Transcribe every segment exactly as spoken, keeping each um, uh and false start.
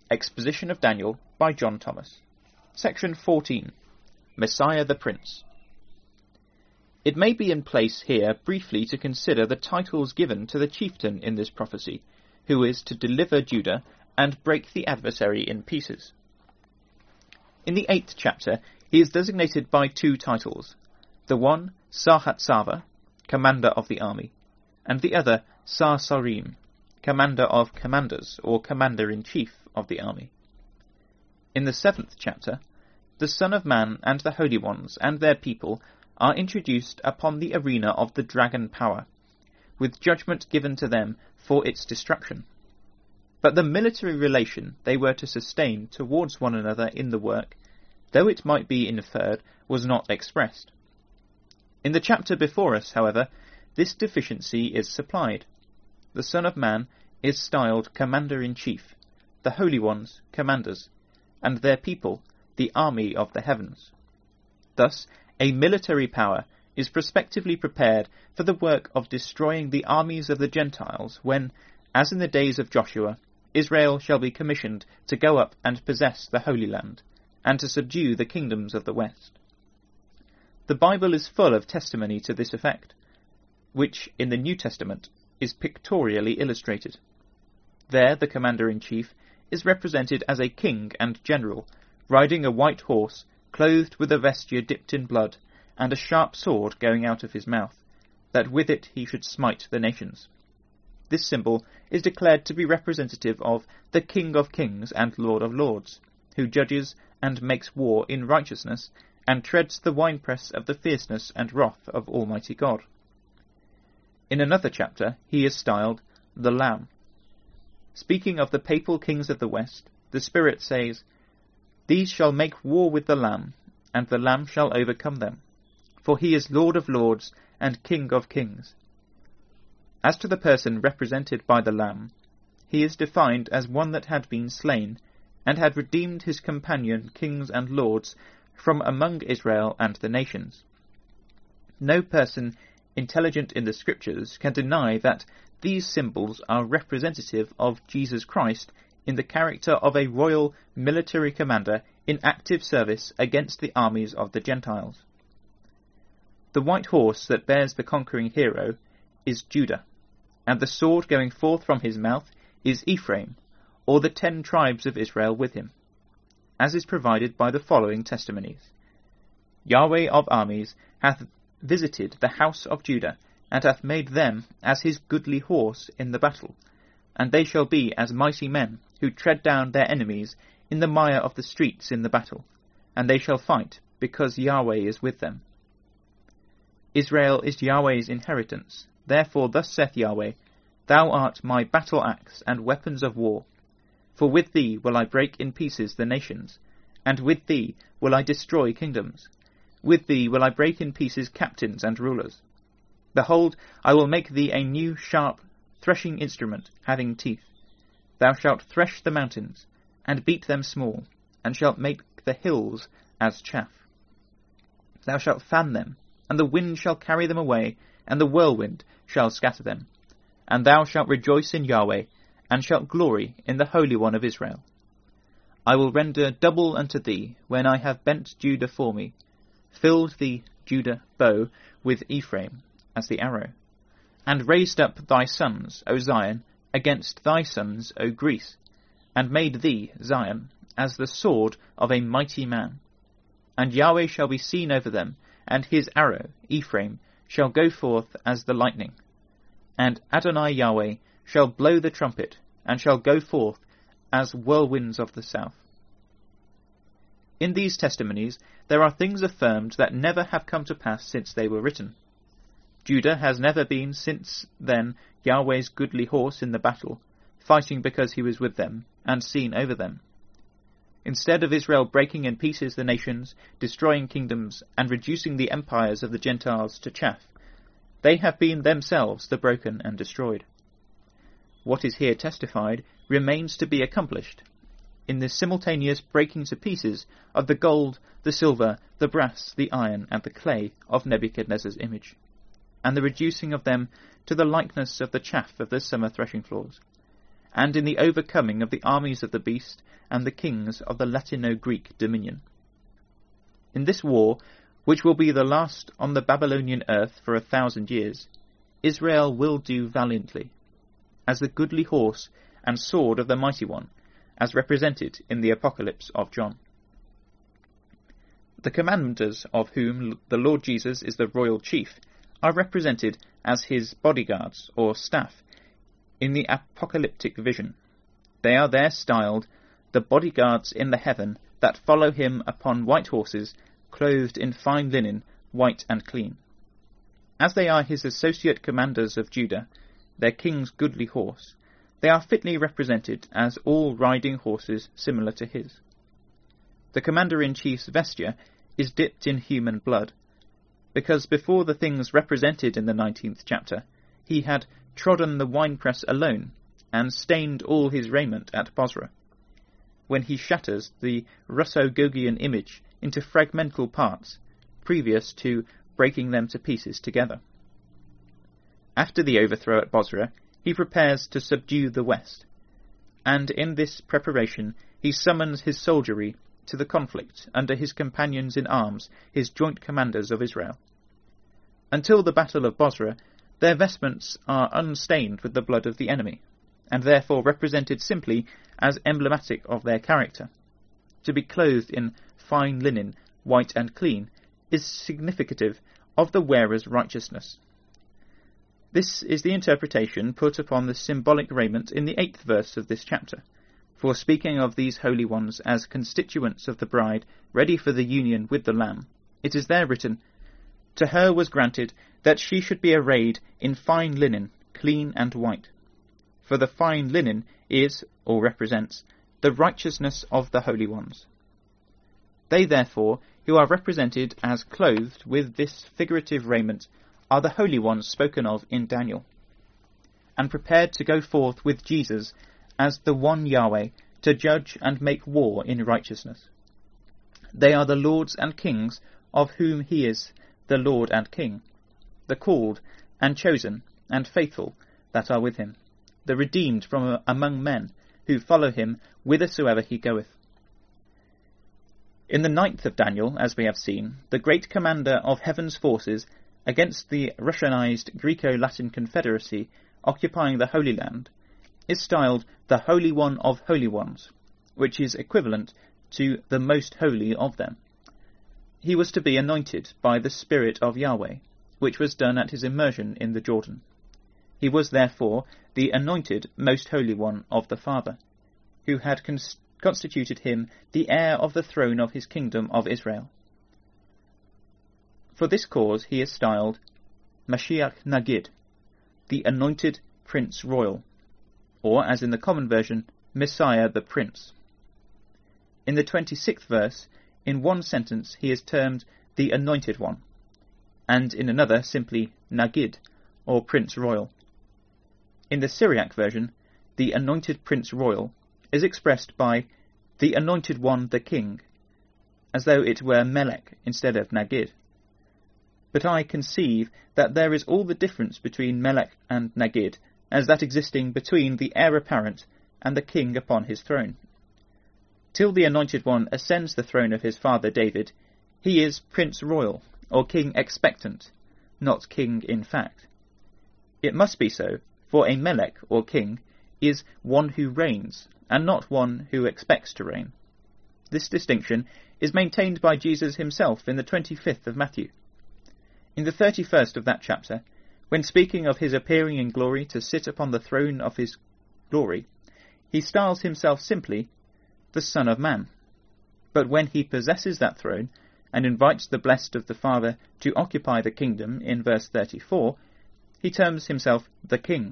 Exposition of Daniel by John Thomas. Section fourteen. Messiah the Prince. It may be in place here briefly to consider the titles given to the chieftain in this prophecy, who is to deliver Judah and break the adversary in pieces. In the eighth chapter he is designated by two titles, the one Sarhatsava, commander of the army, and the other Sarsarim, commander of commanders, or commander-in-chief of the army. In the seventh chapter, the Son of Man and the Holy Ones and their people are introduced upon the arena of the dragon power, with judgment given to them for its destruction. But the military relation they were to sustain towards one another in the work, though it might be inferred, was not expressed. In the chapter before us, however, this deficiency is supplied. The Son of Man is styled Commander-in-Chief, the Holy Ones commanders, and their people the army of the heavens. Thus, a military power is prospectively prepared for the work of destroying the armies of the Gentiles when, as in the days of Joshua, Israel shall be commissioned to go up and possess the Holy Land, and to subdue the kingdoms of the West. The Bible is full of testimony to this effect, which in the New Testament is pictorially illustrated. There the commander-in-chief is represented as a king and general, riding a white horse, clothed with a vesture dipped in blood, and a sharp sword going out of his mouth, that with it he should smite the nations. This symbol is declared to be representative of the King of Kings and Lord of Lords, who judges and makes war in righteousness, and treads the winepress of the fierceness and wrath of Almighty God. In another chapter he is styled the Lamb. Speaking of the papal kings of the West, the Spirit says, "These shall make war with the Lamb, and the Lamb shall overcome them, for he is Lord of lords and King of kings." As to the person represented by the Lamb, he is defined as one that had been slain, and had redeemed his companion kings and lords from among Israel and the nations. No person intelligent in the Scriptures can deny that these symbols are representative of Jesus Christ in the character of a royal military commander in active service against the armies of the Gentiles. The white horse that bears the conquering hero is Judah, and the sword going forth from his mouth is Ephraim, or the ten tribes of Israel with him, as is provided by the following testimonies. Yahweh of armies hath visited the house of Judah, and hath made them as his goodly horse in the battle, and they shall be as mighty men, who tread down their enemies in the mire of the streets in the battle, and they shall fight, because Yahweh is with them. Israel is Yahweh's inheritance, therefore thus saith Yahweh, Thou art my battle axe and weapons of war. For with thee will I break in pieces the nations, and with thee will I destroy kingdoms. With thee will I break in pieces captains and rulers. Behold, I will make thee a new sharp threshing instrument, having teeth. Thou shalt thresh the mountains, and beat them small, and shalt make the hills as chaff. Thou shalt fan them, and the wind shall carry them away, and the whirlwind shall scatter them. And thou shalt rejoice in Yahweh, and shalt glory in the Holy One of Israel. I will render double unto thee, when I have bent Judah for me, filled the Judah bow with Ephraim, as the arrow, and raised up thy sons, O Zion, against thy sons, O Greece, and made thee, Zion, as the sword of a mighty man. And Yahweh shall be seen over them, and his arrow, Ephraim, shall go forth as the lightning. And Adonai Yahweh shall blow the trumpet, and shall go forth as whirlwinds of the south. In these testimonies there are things affirmed that never have come to pass since they were written. Judah has never been since then Yahweh's goodly horse in the battle, fighting because he was with them, and seen over them. Instead of Israel breaking in pieces the nations, destroying kingdoms, and reducing the empires of the Gentiles to chaff, they have been themselves the broken and destroyed. What is here testified remains to be accomplished, in the simultaneous breaking to pieces of the gold, the silver, the brass, the iron, and the clay of Nebuchadnezzar's image, and the reducing of them to the likeness of the chaff of the summer threshing floors, and in the overcoming of the armies of the beast and the kings of the Latino-Greek dominion. In this war, which will be the last on the Babylonian earth for a thousand years, Israel will do valiantly, as the goodly horse and sword of the mighty one, as represented in the Apocalypse of John. The commanders of whom the Lord Jesus is the royal chief are represented as his bodyguards or staff in the apocalyptic vision. They are there styled the bodyguards in the heaven that follow him upon white horses, clothed in fine linen, white and clean. As they are his associate commanders of Judah, their king's goodly horse, they are fitly represented as all riding horses similar to his. The commander-in-chief's vesture is dipped in human blood, because before the things represented in the nineteenth chapter, he had trodden the winepress alone, and stained all his raiment at Bozrah, when he shatters the Russo-Gogian image into fragmental parts, previous to breaking them to pieces together. After the overthrow at Bozrah, he prepares to subdue the west, and in this preparation he summons his soldiery to the conflict under his companions in arms, his joint commanders of Israel. Until the battle of Bozrah, their vestments are unstained with the blood of the enemy, and therefore represented simply as emblematic of their character. To be clothed in fine linen, white and clean, is significative of the wearer's righteousness. This is the interpretation put upon the symbolic raiment in the eighth verse of this chapter, for speaking of these holy ones as constituents of the bride, ready for the union with the Lamb, it is there written, "To her was granted that she should be arrayed in fine linen, clean and white." For the fine linen is, or represents, the righteousness of the holy ones. They, therefore, who are represented as clothed with this figurative raiment, are the holy ones spoken of in Daniel, and prepared to go forth with Jesus as the one Yahweh, to judge and make war in righteousness. They are the lords and kings, of whom he is the Lord and King, the called and chosen and faithful that are with him, the redeemed from among men, who follow him whithersoever he goeth. In the ninth of Daniel, as we have seen, the great commander of heaven's forces against the Russianized Greco-Latin confederacy occupying the Holy Land, is styled the Holy One of Holy Ones, which is equivalent to the Most Holy of them. He was to be anointed by the Spirit of Yahweh, which was done at his immersion in the Jordan. He was therefore the anointed Most Holy One of the Father, who had cons- constituted him the heir of the throne of his kingdom of Israel. For this cause he is styled Mashiach Nagid, the anointed Prince Royal, or, as in the common version, Messiah the Prince. In the twenty-sixth verse, in one sentence he is termed the Anointed One, and in another simply Nagid, or Prince Royal. In the Syriac version, the Anointed Prince Royal is expressed by the Anointed One the King, as though it were Melech instead of Nagid. But I conceive that there is all the difference between Melech and Nagid, as that existing between the heir apparent and the king upon his throne. Till the Anointed One ascends the throne of his father David, he is Prince Royal, or King Expectant, not King in fact. It must be so, for a Melech, or King, is one who reigns, and not one who expects to reign. This distinction is maintained by Jesus himself in the twenty-fifth of Matthew. In the thirty-first of that chapter, when speaking of his appearing in glory to sit upon the throne of his glory, he styles himself simply the Son of Man. But when he possesses that throne, and invites the blessed of the Father to occupy the kingdom in verse thirty-four, he terms himself the King.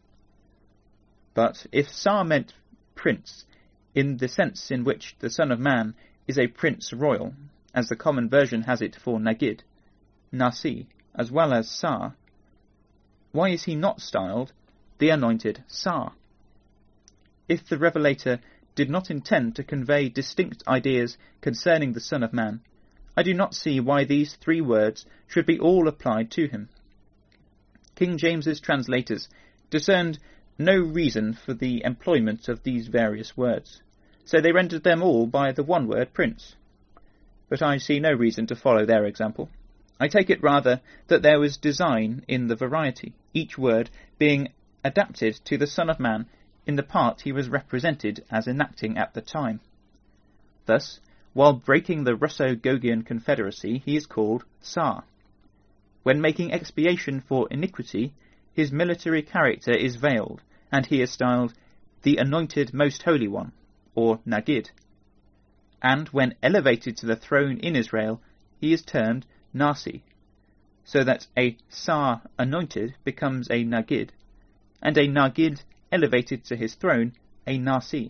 But if Sar meant prince, in the sense in which the Son of Man is a Prince Royal, as the common version has it for Nagid, Nasi, as well as Sar, why is he not styled the anointed Sar? If the Revelator did not intend to convey distinct ideas concerning the Son of Man, I do not see why these three words should be all applied to him. King James's translators discerned no reason for the employment of these various words, so they rendered them all by the one word prince. But I see no reason to follow their example. I take it rather that there was design in the variety, each word being adapted to the Son of Man in the part he was represented as enacting at the time. Thus, while breaking the Russo-Gogian confederacy, he is called Tsar. When making expiation for iniquity, his military character is veiled, and he is styled the Anointed Most Holy One, or Nagid. And when elevated to the throne in Israel, he is termed Nasi, so that a Tsar anointed becomes a Nagid, and a Nagid elevated to his throne, a Nasi.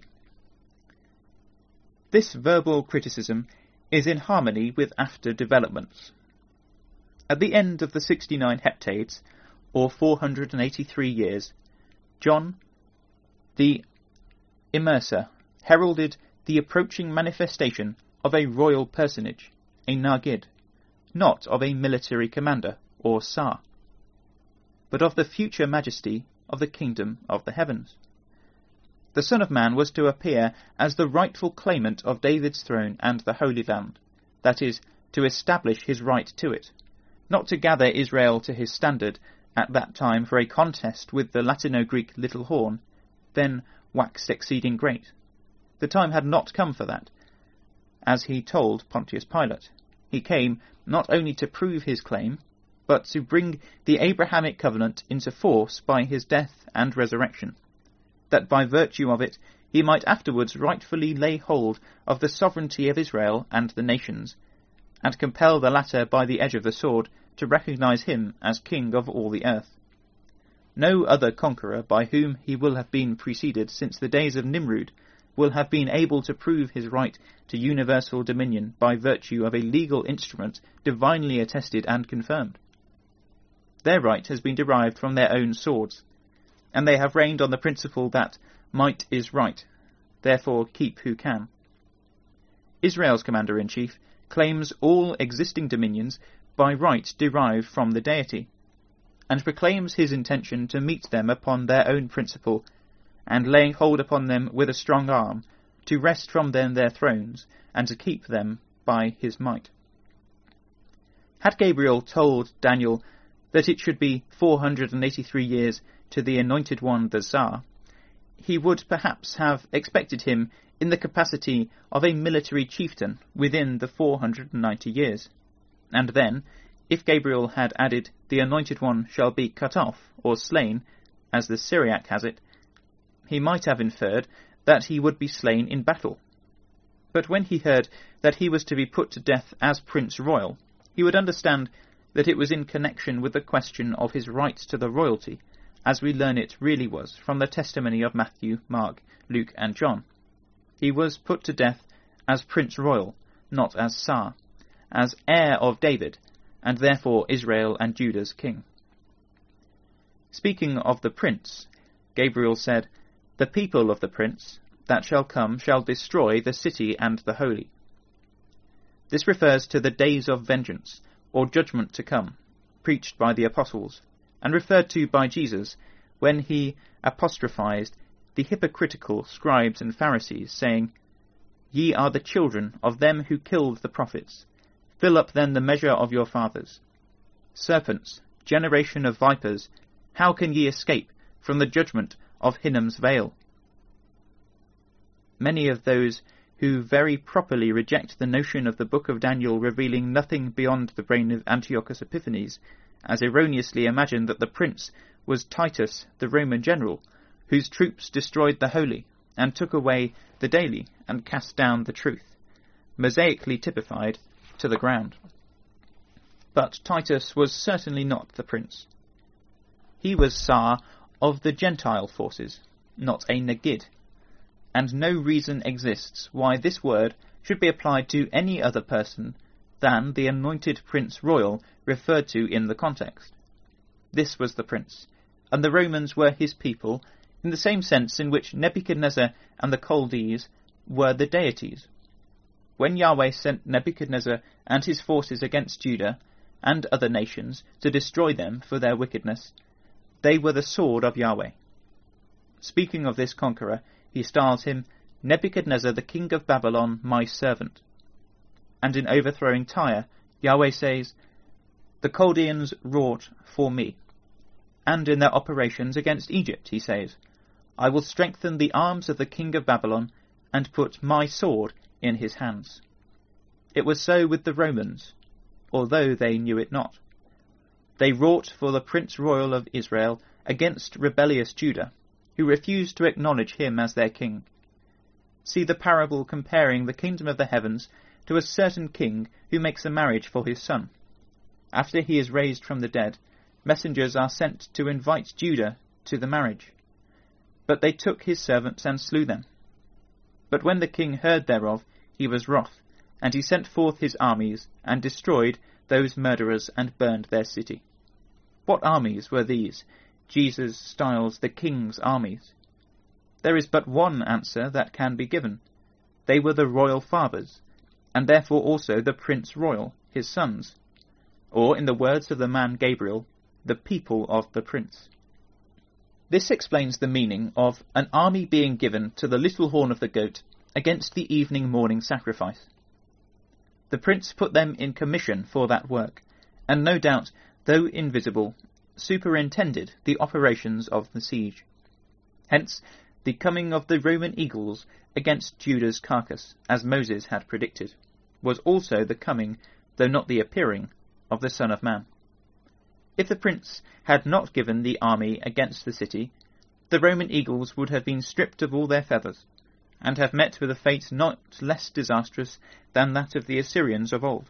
This verbal criticism is in harmony with after developments. At the end of the sixty-nine heptades, or four hundred eighty-three years, John the Immerser heralded the approaching manifestation of a royal personage, a Nagid, not of a military commander, or Tsar, but of the future majesty of the kingdom of the heavens. The Son of Man was to appear as the rightful claimant of David's throne and the Holy Land, that is, to establish his right to it, not to gather Israel to his standard at that time for a contest with the Latino-Greek little horn, then waxed exceeding great. The time had not come for that. As he told Pontius Pilate, he came not only to prove his claim, but to bring the Abrahamic covenant into force by his death and resurrection, that by virtue of it he might afterwards rightfully lay hold of the sovereignty of Israel and the nations, and compel the latter by the edge of the sword to recognize him as king of all the earth. No other conqueror by whom he will have been preceded since the days of Nimrod will have been able to prove his right to universal dominion by virtue of a legal instrument divinely attested and confirmed. Their right has been derived from their own swords, and they have reigned on the principle that might is right, therefore keep who can. Israel's commander-in-chief claims all existing dominions by right derived from the deity, and proclaims his intention to meet them upon their own principle, and laying hold upon them with a strong arm, to wrest from them their thrones, and to keep them by his might. Had Gabriel told Daniel that it should be four hundred eighty-three years to the Anointed One, the Tsar, he would perhaps have expected him in the capacity of a military chieftain within the four hundred ninety years. And then, if Gabriel had added, the Anointed One shall be cut off, or slain, as the Syriac has it, he might have inferred that he would be slain in battle. But when he heard that he was to be put to death as Prince Royal, he would understand that it was in connection with the question of his right to the royalty, as we learn it really was from the testimony of Matthew, Mark, Luke, and John. He was put to death as Prince Royal, not as Tsar, as heir of David, and therefore Israel and Judah's king. Speaking of the prince, Gabriel said, "The people of the prince that shall come shall destroy the city and the holy." This refers to the days of vengeance, or judgment to come, preached by the apostles, and referred to by Jesus when he apostrophized the hypocritical scribes and Pharisees, saying, "Ye are the children of them who killed the prophets. Fill up then the measure of your fathers. Serpents, generation of vipers, how can ye escape from the judgment of Hinnom's vale?" Many of those who very properly reject the notion of the book of Daniel revealing nothing beyond the reign of Antiochus Epiphanes, as erroneously imagine that the prince was Titus, the Roman general, whose troops destroyed the holy, and took away the daily, and cast down the truth, mosaically typified, to the ground. But Titus was certainly not the prince. He was Tsar of the Gentile forces, not a Nagid, and no reason exists why this word should be applied to any other person than the anointed Prince Royal referred to in the context. This was the prince, and the Romans were his people in the same sense in which Nebuchadnezzar and the Chaldees were the deities. When Yahweh sent Nebuchadnezzar and his forces against Judah and other nations to destroy them for their wickedness, they were the sword of Yahweh. speaking of this conqueror, he styles him Nebuchadnezzar the king of Babylon, my servant. And in overthrowing Tyre, Yahweh says, the Chaldeans wrought for me. And in their operations against Egypt, he says, I will strengthen the arms of the king of Babylon, and put my sword in his hands. It was so with the Romans, although they knew it not. They wrought for the Prince Royal of Israel against rebellious Judah, who refused to acknowledge him as their king. See the parable comparing the kingdom of the heavens to a certain king who makes a marriage for his son. After he is raised from the dead, messengers are sent to invite Judah to the marriage. But they took his servants and slew them. But when the king heard thereof, he was wroth, and he sent forth his armies, and destroyed those murderers, and burned their city. What armies were these? Jesus styles the king's armies. There is but one answer that can be given. They were the royal fathers, and therefore also the Prince Royal, his sons, or, in the words of the man Gabriel, the people of the prince. This explains the meaning of an army being given to the little horn of the goat against the evening morning sacrifice. The prince put them in commission for that work, and no doubt, though invisible, superintended the operations of the siege. Hence, the coming of the Roman eagles against Judah's carcass, as Moses had predicted, was also the coming, though not the appearing, of the Son of Man. If the prince had not given the army against the city, the Roman eagles would have been stripped of all their feathers, and have met with a fate not less disastrous than that of the Assyrians of old.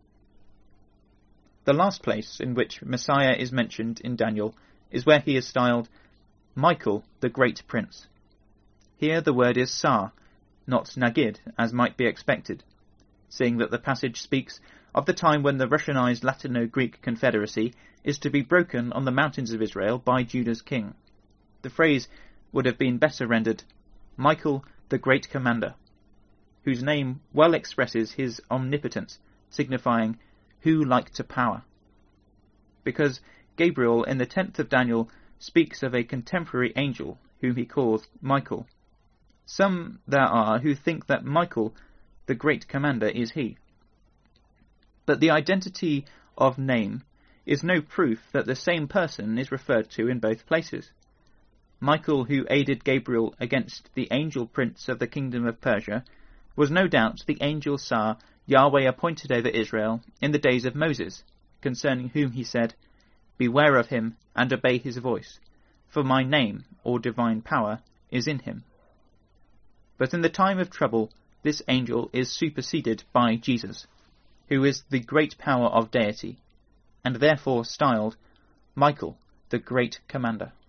The last place in which Messiah is mentioned in Daniel is where he is styled Michael, the great prince. Here the word is Sar, not Nagid, as might be expected, seeing that the passage speaks of the time when the Russianized Latino-Greek confederacy is to be broken on the mountains of Israel by Judah's king. The phrase would have been better rendered, Michael, the great commander, whose name well expresses his omnipotence, signifying who like to power. Because Gabriel in the tenth of Daniel speaks of a contemporary angel whom he calls Michael. Some there are who think that Michael, the great commander, is he. But the identity of name is no proof that the same person is referred to in both places. Michael, who aided Gabriel against the angel prince of the kingdom of Persia, was no doubt the angel Sar Yahweh appointed over Israel in the days of Moses, concerning whom he said, Beware of him, and obey his voice, for my name, or divine power, is in him. But in the time of trouble, this angel is superseded by Jesus, who is the great power of deity, and therefore styled Michael, the great commander.